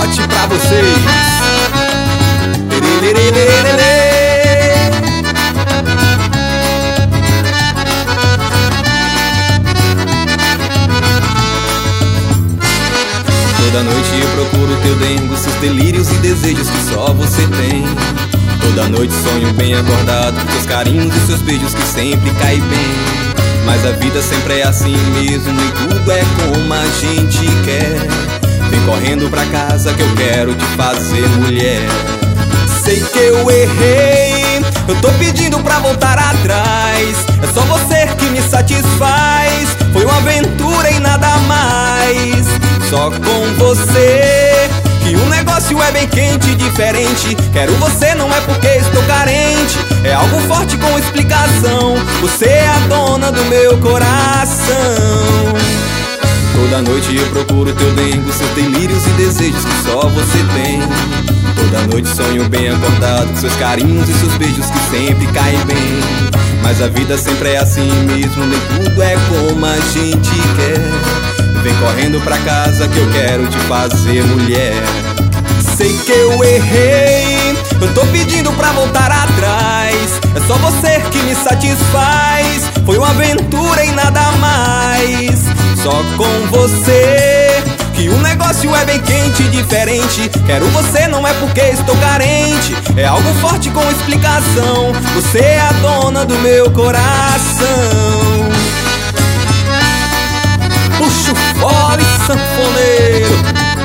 forte pra vocês. Toda noite eu procuro teu dengo, seus delírios e desejos que só você tem. Toda noite sonho bem acordado, seus carinhos e seus beijos que sempre caem bem. Mas a vida sempre é assim mesmo e tudo é como a gente quer. Vem correndo pra casa que eu quero te fazer mulher. Sei que eu errei, eu tô pedindo pra voltar atrás. É só você que me satisfaz, foi uma aventura e nada mais. Só com você que o negócio é bem quente e diferente. Quero você não é porque estou carente, é algo forte com explicação. Você é a dona do meu coração. Toda noite eu procuro teu dengo, seus delírios e desejos que só você tem. Toda noite sonho bem acordado, com seus carinhos e seus beijos que sempre caem bem. Mas a vida sempre é assim mesmo, nem tudo é como a gente quer. Vem correndo pra casa que eu quero te fazer mulher. Sei que eu errei, eu tô pedindo pra voltar atrás. É só você que me satisfaz, foi uma aventura e nada mais. Só com você que o negócio é bem quente e diferente. Quero você não é porque estou carente, é algo forte com explicação. Você é a dona do meu coração. Puxa o fole, sanfoneiro.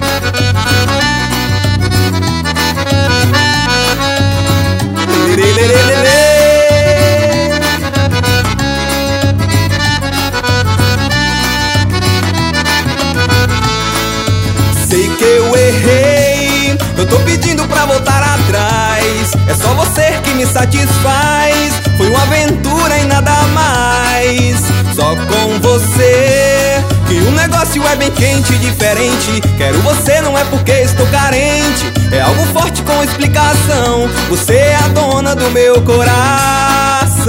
Sei que eu errei, eu tô pedindo pra voltar atrás. É só você que me satisfaz, foi uma aventura e nada mais. Só com você que o negócio é bem quente e diferente. Quero você não é porque estou carente, é algo forte com explicação. Você é a dona do meu coração.